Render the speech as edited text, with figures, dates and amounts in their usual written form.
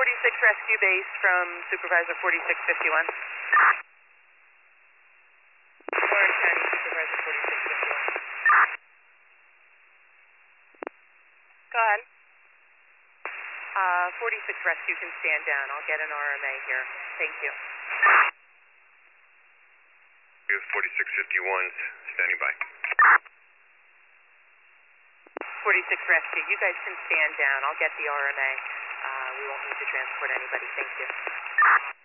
46 Rescue Base from Supervisor 4651. Orange County Supervisor 4651. Go ahead. 46 Rescue can stand down. I'll get an RMA here. Thank you. 4651's standing by. 46 Rescue, you guys can stand down. I'll get the RMA. We won't need to transport anybody. Thank you.